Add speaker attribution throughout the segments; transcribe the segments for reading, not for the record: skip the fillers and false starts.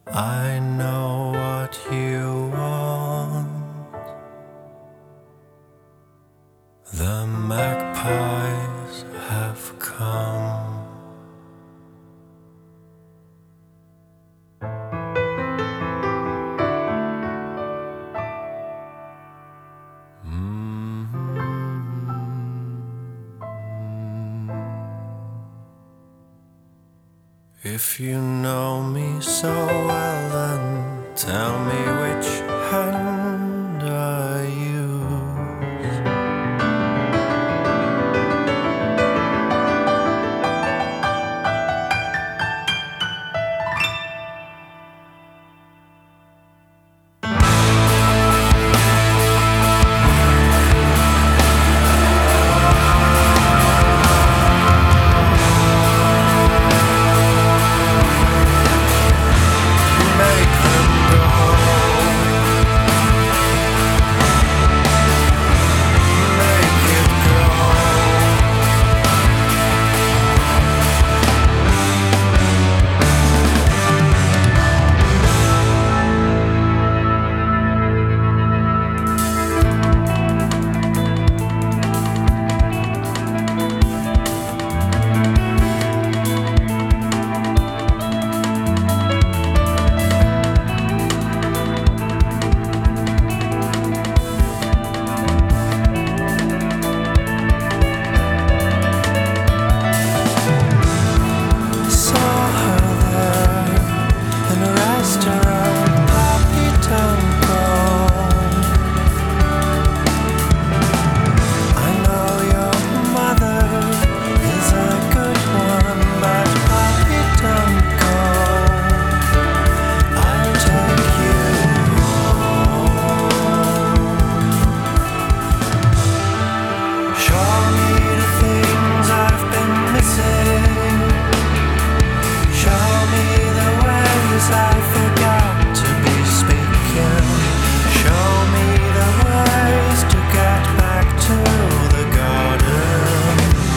Speaker 1: I know what you want. The magpies have come. If you know me so well, then tell me which hand I use. Make them go. Make it go. Saw her there in a restaurant, Papi Tango. I know your mother is a good one, but Papi Tango, I'll take you home. Show me the things I've been missing. Show me the ways I forgot to be speaking. Show me the ways to get back to the garden.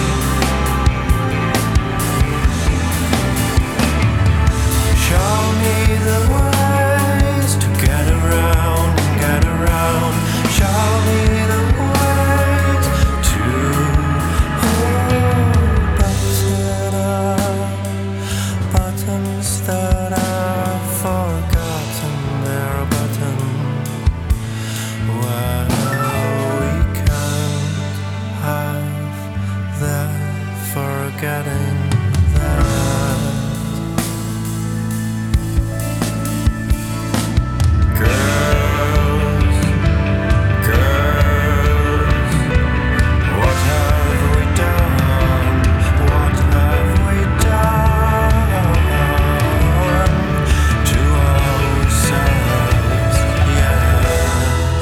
Speaker 1: Show me the ways to get around and get around. Show me the ways to buttons that I've forgotten. There are buttons where we can't have that forgetting that. Girls, girls, what have we done? What have we done to ourselves? Yes.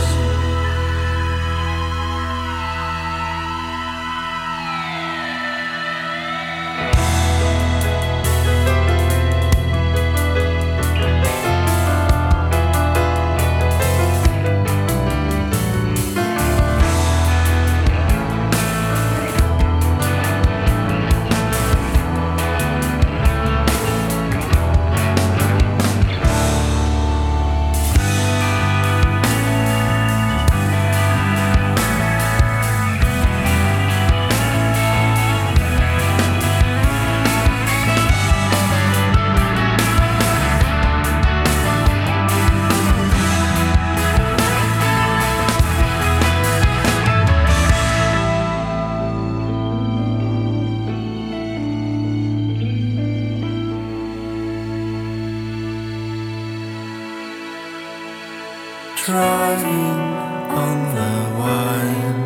Speaker 1: Driving on the wine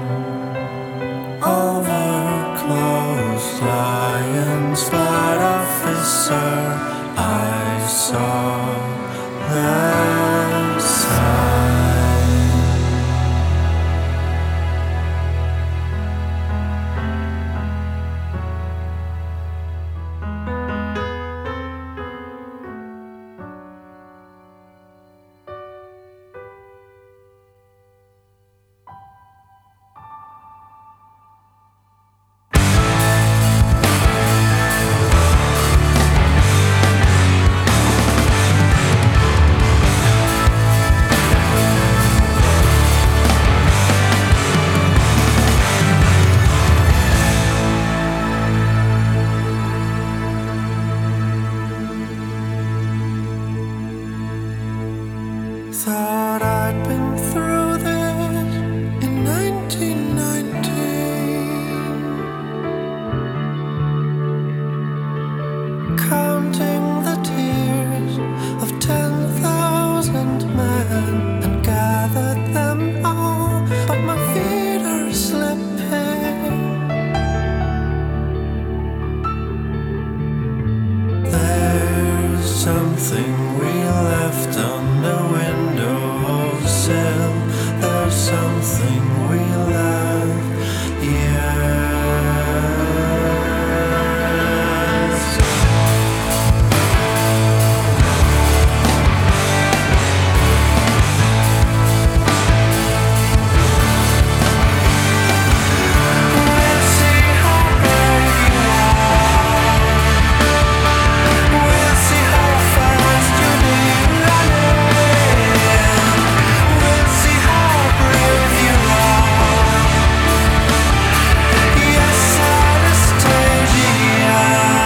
Speaker 1: over closed lions, but officer, I saw that sign. Thought I'd been through this in 1919, counting the tears of 10,000 men and gathered them all, but my feet are slipping. There's something we left on the windowsill. There's something we left, yes. We'll see how brave you are. We'll see how fast you'll be running. We'll see how brave you are. Yes, Anastasia.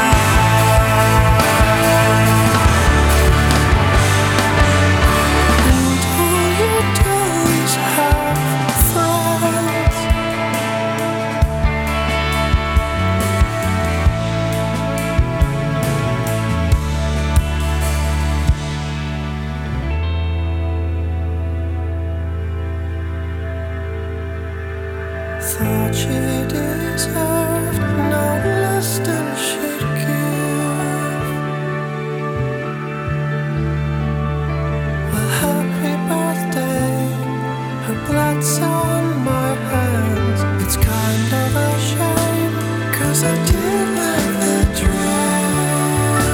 Speaker 1: And all you do is have friends. Thought she deserved not less than she'd give. Well, happy birthday, her blood's on my hands. It's kind of a shame, 'cause I did like the dress.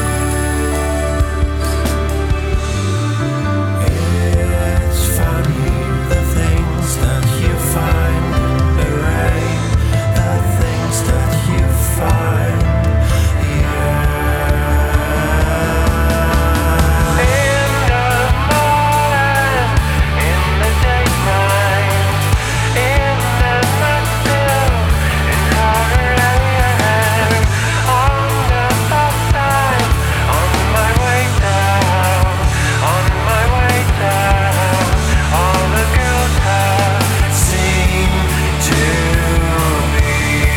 Speaker 1: It's funny, the things that you find in the rain, the things that you find, yeah. In the morning, in the daytime, in the nightstill, in harder air, on the bus side, on my way down, on my way down, all the girls have seemed to be.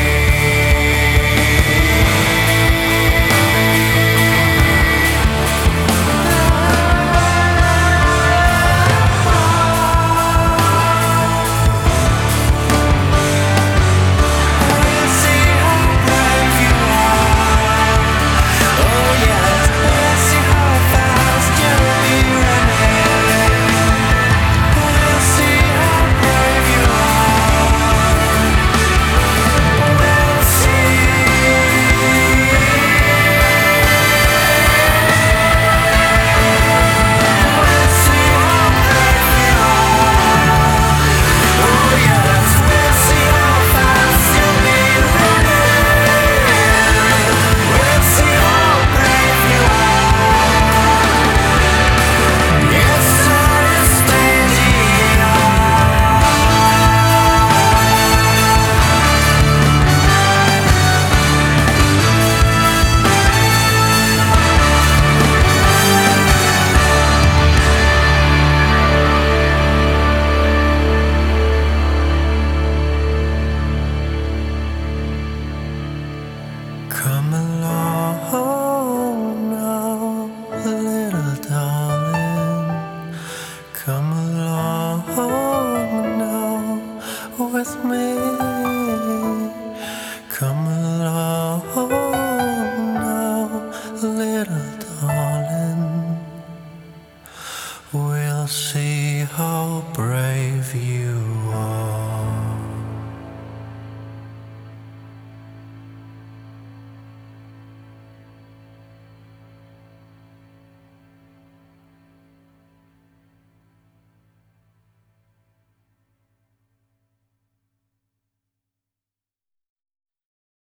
Speaker 1: We'll see how brave you are. Oh yes, we'll see how fast you'll be running. We'll see how brave you are. We'll see. We'll see how brave you are. Oh yes, we'll see how fast you'll be running. We'll see how brave you are. Yes, Anastasia. Come along now, little darling. Come along now with me. Come along now, little darling. We'll see how brave you are.